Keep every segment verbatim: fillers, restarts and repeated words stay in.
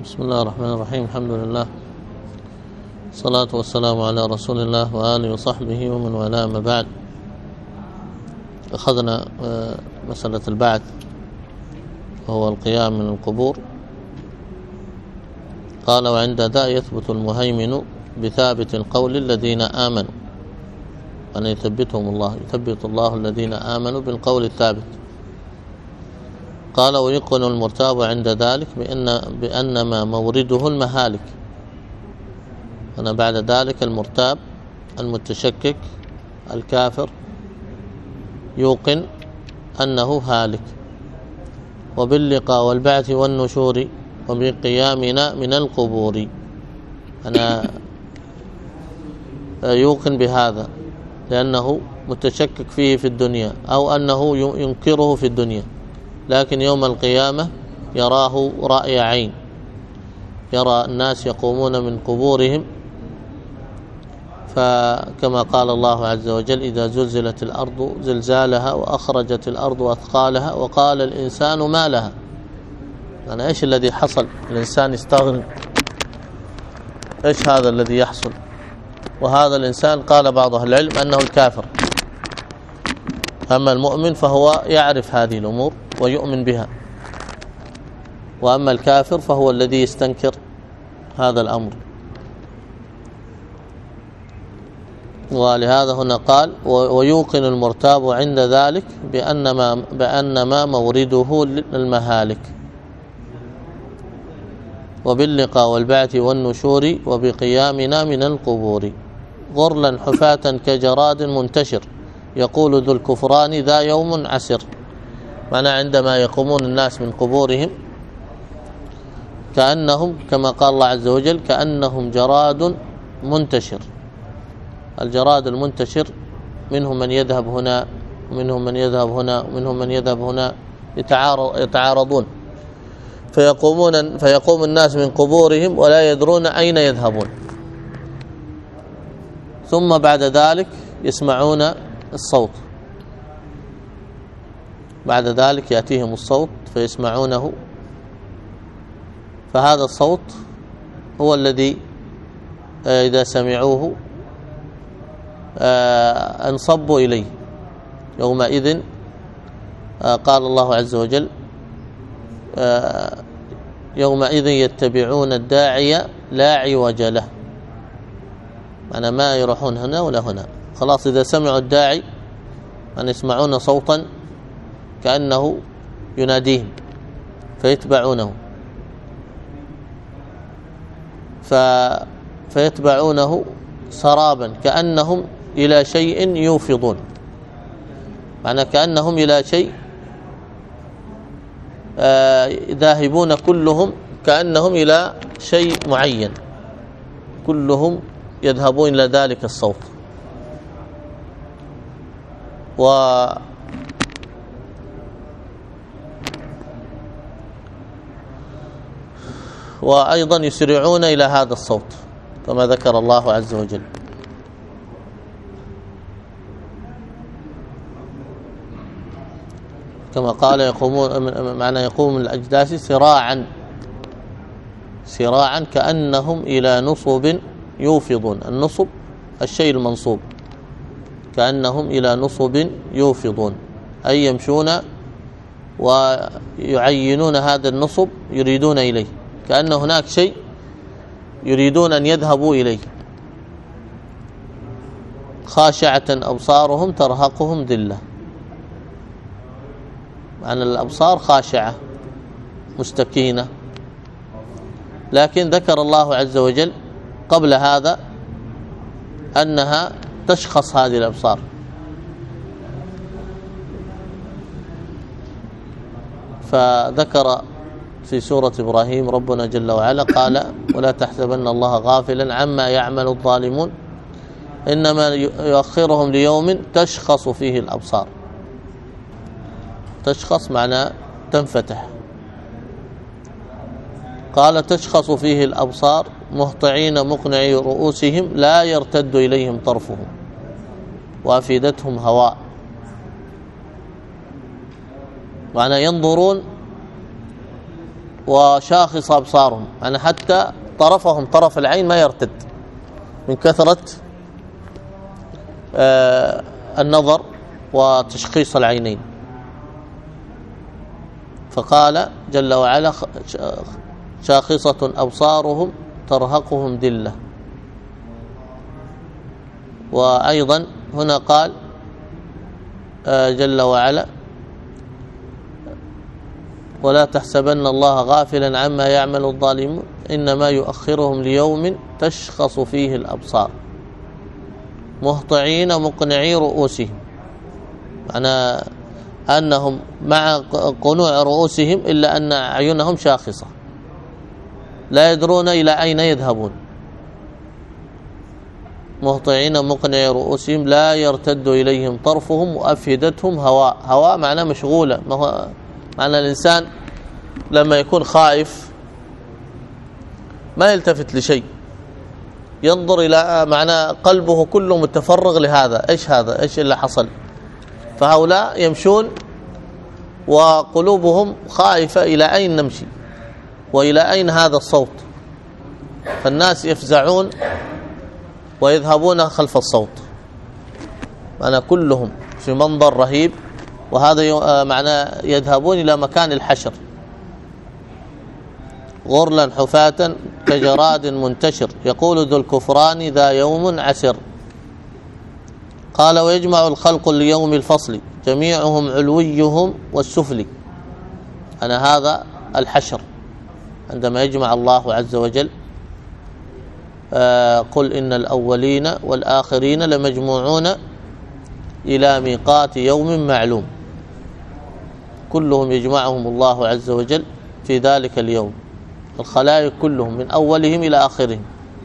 بسم الله الرحمن الرحيم. الحمد لله، الصلاة والسلام على رسول الله وآله وصحبه ومن والاه. ما بعد، أخذنا مسألة البعث وهو القيام من القبور. قال: وعند ذا يثبت المهيمن بثابت القول الذين آمنوا، أن يثبتهم الله، يثبت الله الذين آمنوا بالقول الثابت. قال: ويقن المرتاب عند ذلك بأن بأنما مورده المهالك. أنا بعد ذلك المرتاب المتشكك الكافر يوقن أنه هالك، وباللقاء والبعث والنشور وبقيامنا من القبور. أنا يوقن بهذا لأنه متشكك فيه في الدنيا، أو أنه ينكره في الدنيا، لكن يوم القيامة يراه رأي عين، يرى الناس يقومون من قبورهم. فكما قال الله عز وجل: إذا زلزلت الأرض زلزالها وأخرجت الأرض أثقالها وقال الإنسان ما لها. يعني إيش الذي حصل؟ الإنسان يستغني، إيش هذا الذي يحصل؟ وهذا الإنسان قال بعض أهل العلم أنه الكافر. أما المؤمن فهو يعرف هذه الأمور ويؤمن بها، وأما الكافر فهو الذي يستنكر هذا الأمر. ولهذا هنا قال: ويوقن المرتاب عند ذلك بأنما, بأنما مورده المهالك، وباللقاء والبعث والنشور وبقيامنا من القبور. غرلا حفاة كجراد منتشر، يقول ذو الكفران ذا يوم عسر. معنى عندما يقومون الناس من قبورهم كأنهم، كما قال الله عز وجل: كأنهم جراد منتشر. الجراد المنتشر منهم من يذهب هنا ومنهم من يذهب هنا ومنهم من يذهب هنا، يتعارضون، فيقومون فيقوم الناس من قبورهم ولا يدرون أين يذهبون. ثم بعد ذلك يسمعون الصوت، بعد ذلك يأتيهم الصوت فيسمعونه، فهذا الصوت هو الذي إذا سمعوه انصبوا إليه. يومئذ قال الله عز وجل: يومئذ يتبعون الداعي لا عوج له. معنى ما يروحون هنا ولا هنا، خلاص إذا سمعوا الداعي أن يسمعون صوتا كأنه يناديهم فيتبعونه، ف... فيتبعونه سرابا كأنهم إلى شيء يوفضون. معنى كأنهم إلى شيء آه ذاهبون كلهم، كأنهم إلى شيء معين، كلهم يذهبون إلى ذلك الصوت. و وأيضا يسرعون إلى هذا الصوت كما ذكر الله عز وجل. كما قال: يقومون، معنى يقوم الأجداث سراعا سراعا كأنهم إلى نصب يوفضون. النصب الشيء المنصوب، كأنهم إلى نصب يوفضون، أي يمشون ويعينون هذا النصب يريدون إليه، كأن هناك شيء يريدون أن يذهبوا إليه. خاشعة أبصارهم ترهقهم ذلة. معنى الأبصار خاشعة مستكينة، لكن ذكر الله عز وجل قبل هذا أنها تشخص هذه الأبصار. فذكر في سورة إبراهيم ربنا جل وعلا قال: ولا تحسبن الله غافلا عما يعمل الظالمون إنما يؤخرهم ليوم تشخص فيه الأبصار. تشخص معنى تنفتح. قال: تشخص فيه الأبصار مهطعين مقنعي رؤوسهم لا يرتد إليهم طرفهم وأفئدتهم هواء. معنى ينظرون وشاخص أبصارهم، يعني حتى طرفهم طرف العين ما يرتد من كثرة آه النظر وتشخيص العينين. فقال جل وعلا شاخصة أبصارهم ترهقهم ذلة. وأيضا هنا قال آه جل وعلا ولا تحسبن الله غافلا عما يعمل الظالمون إنما يؤخرهم ليوم تشخص فيه الأبصار مهطعين مقنعي رؤوسهم، معنى أنهم مع قنوع رؤوسهم إلا أن أعينهم شاخصة لا يدرون إلى أين يذهبون. مهطعين مقنعي رؤوسهم لا يرتد إليهم طرفهم وأفئدتهم هواء. هواء معناه مشغولة، معنى الإنسان لما يكون خائف ما يلتفت لشيء، ينظر إلى معنى قلبه كله متفرغ لهذا، إيش هذا، إيش اللي حصل. فهؤلاء يمشون وقلوبهم خائفة إلى أين نمشي وإلى أين هذا الصوت. فالناس يفزعون ويذهبون خلف الصوت، معنى كلهم في منظر رهيب. وهذا معنى يذهبون إلى مكان الحشر غرلا حفاة كجراد منتشر يقول ذو الكفران ذا يوم عسر. قال ويجمع الخلق ليوم الفصل جميعهم علويهم والسفلي. أنا هذا الحشر عندما يجمع الله عز وجل آه قل إن الأولين والآخرين لمجموعون إلى ميقات يوم معلوم. كلهم يجمعهم الله عز وجل في ذلك اليوم، الخلائق كلهم من أولهم إلى آخرهم،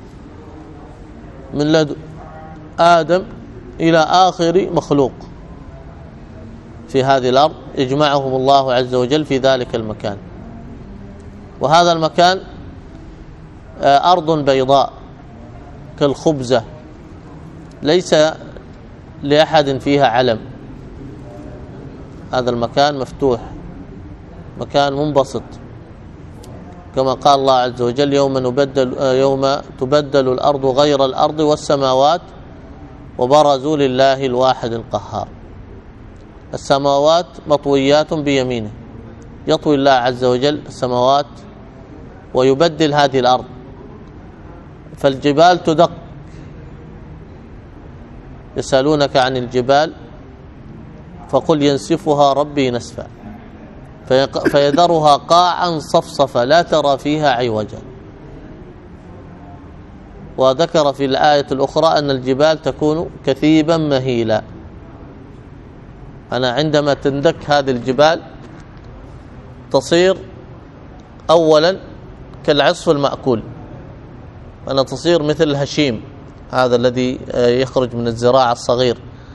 من لدن آدم إلى آخر مخلوق في هذه الأرض يجمعهم الله عز وجل في ذلك المكان. وهذا المكان أرض بيضاء كالخبزة ليس لأحد فيها علم. هذا المكان مفتوح، مكان منبسط، كما قال الله عز وجل يوم نبدل يوم تبدل الأرض غير الأرض والسماوات وبرزوا لله الواحد القهار. السماوات مطويات بيمينه، يطوي الله عز وجل السماوات ويبدل هذه الأرض. فالجبال تدق، يسألونك عن الجبال فقل ينسفها ربي نسفا فيذرها قاعا صفصفا لا ترى فيها عوجا. وذكر في الآية الأخرى أن الجبال تكون كثيبا مهيلا. أنا عندما تندك هذه الجبال تصير أولا كالعصف المأكول، أنا تصير مثل الهشيم هذا الذي يخرج من الزراعة الصغير،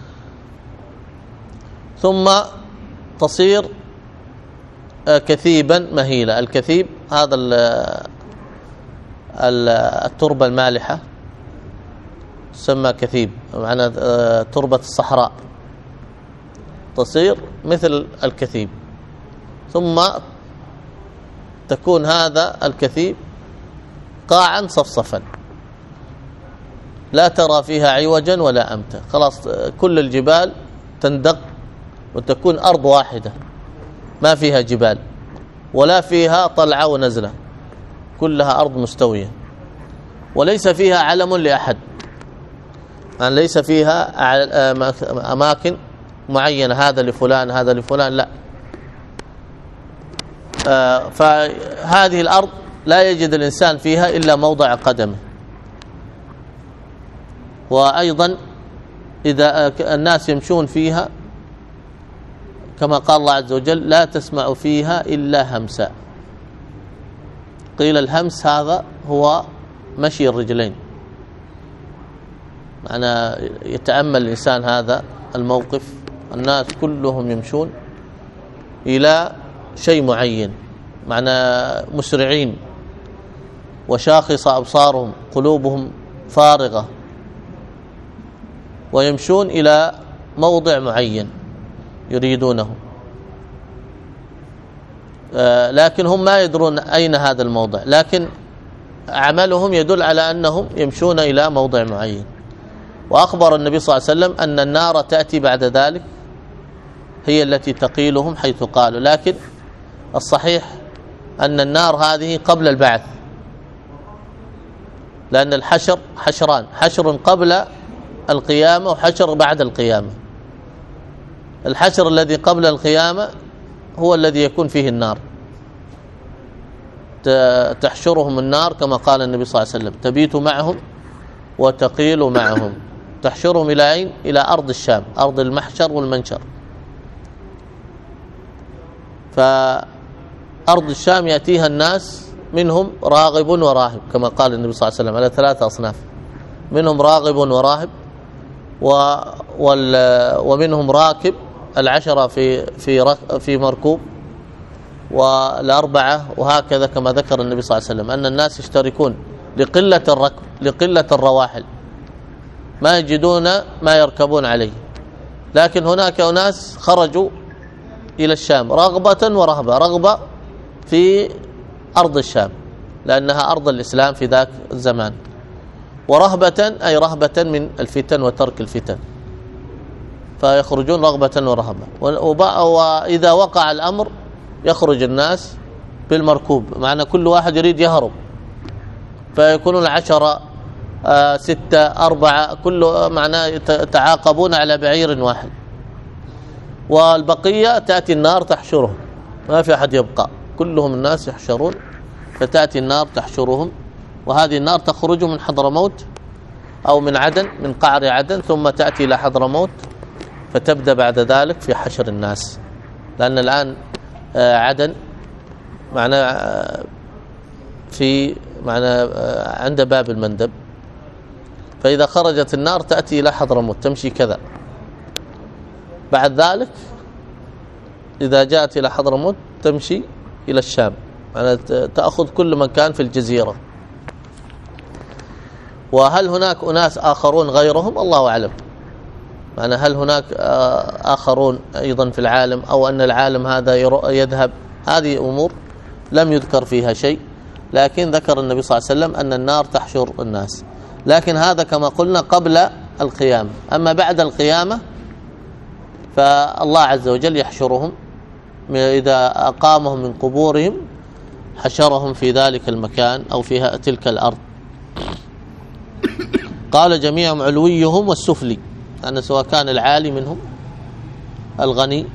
ثم تصير كثيبا مهيلة. الكثيب هذا التربة المالحة تسمى كثيب، معنى تربة الصحراء تصير مثل الكثيب، ثم تكون هذا الكثيب قاعا صفصفا لا ترى فيها عوجا ولا أمتا. خلاص كل الجبال تندق وتكون أرض واحدة ما فيها جبال ولا فيها طلعة ونزلة، كلها أرض مستوية وليس فيها علم لأحد، يعني ليس فيها أماكن معينة هذا لفلان هذا لفلان، لا. فهذه الأرض لا يجد الإنسان فيها إلا موضع قدمه. وأيضا إذا الناس يمشون فيها كما قال الله عز وجل لا تسمع فيها إلا همسا. قيل الهمس هذا هو مشي الرجلين، معنى يتأمل الإنسان هذا الموقف، الناس كلهم يمشون إلى شيء معين، معنى مسرعين وشاخص أبصارهم قلوبهم فارغة، ويمشون إلى موضع معين يريدونه. لكن هم ما يدرون أين هذا الموضع، لكن عملهم يدل على أنهم يمشون إلى موضع معين. وأخبر النبي صلى الله عليه وسلم أن النار تأتي بعد ذلك هي التي تقيلهم حيث قالوا، لكن الصحيح أن النار هذه قبل البعث، لأن الحشر حشران، حشر قبل القيامة وحشر بعد القيامة. الحشر الذي قبل القيامة هو الذي يكون فيه النار، تحشرهم النار كما قال النبي صلى الله عليه وسلم: تبيت معهم وتقيل معهم. تحشرهم إلى أين؟ إلى أرض الشام، أرض المحشر والمنشر. فأرض الشام يأتيها الناس منهم راغب وراهب كما قال النبي صلى الله عليه وسلم على ثلاثة أصناف: منهم راغب وراهب، ومنهم راكب، العشرة في في في مركوب، والأربعة، وهكذا كما ذكر النبي صلى الله عليه وسلم أن الناس يشتركون لقلة الركب، لقلة الرواحل، ما يجدون ما يركبون عليه. لكن هناك أناس خرجوا إلى الشام رغبة ورهبة، رغبة في أرض الشام لأنها أرض الإسلام في ذاك الزمان، ورهبة أي رهبة من الفتن وترك الفتن، فيخرجون رغبة ورهبة. وإذا وقع الأمر يخرج الناس بالمركوب، معنى كل واحد يريد يهرب، فيكونون عشرة آه ستة أربعة، كل معناه يتعاقبون على بعير واحد، والبقية تأتي النار تحشرهم، ما في أحد يبقى، كلهم الناس يحشرون، فتأتي النار تحشرهم. وهذه النار تخرج من حضرموت أو من عدن، من قعر عدن، ثم تأتي إلى حضرموت، فتبدأ بعد ذلك في حشر الناس، لأن الآن آه عدن معناه آه في معناه آه عند باب المندب، فإذا خرجت النار تأتي إلى حضرموت، تمشي كذا. بعد ذلك إذا جاءت إلى حضرموت تمشي إلى الشام، يعني تأخذ كل مكان في الجزيرة. وهل هناك أناس آخرون غيرهم؟ الله أعلم، يعني هل هناك آخرون أيضا في العالم، أو أن العالم هذا يذهب؟ هذه أمور لم يذكر فيها شيء، لكن ذكر النبي صلى الله عليه وسلم أن النار تحشر الناس، لكن هذا كما قلنا قبل القيامة. أما بعد القيامة فالله عز وجل يحشرهم، إذا أقامهم من قبورهم حشرهم في ذلك المكان أو في تلك الأرض. قال: جميعهم علويهم والسفلي، أن سواء كان العالي منهم، الغني،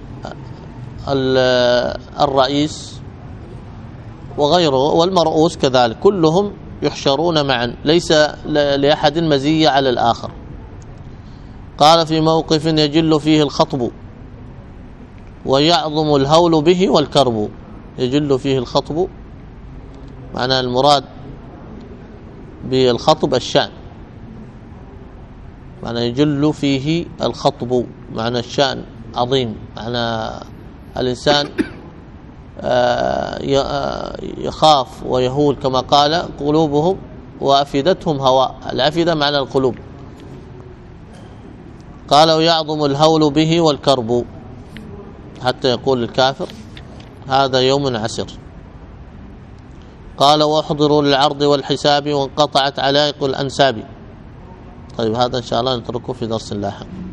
الرئيس وغيره، والمرؤوس كذلك، كلهم يحشرون معا، ليس لأحد مزية على الآخر. قال: في موقف يجل فيه الخطب ويعظم الهول به والكرب. يجل فيه الخطب معنى المراد بالخطب الشأن، معنى يجل فيه الخطب معنى الشأن عظيم، معنى الإنسان يخاف ويهول، كما قال: قلوبهم وأفئدتهم هواء. الأفئدة معنى القلوب. قال: ويعظم الهول به والكرب، حتى يقول الكافر: هذا يوم عسر. قال: واحضروا للعرض والحساب وانقطعت علائق الأنساب. طيب، هذا إن شاء الله نتركه في درس لاحق.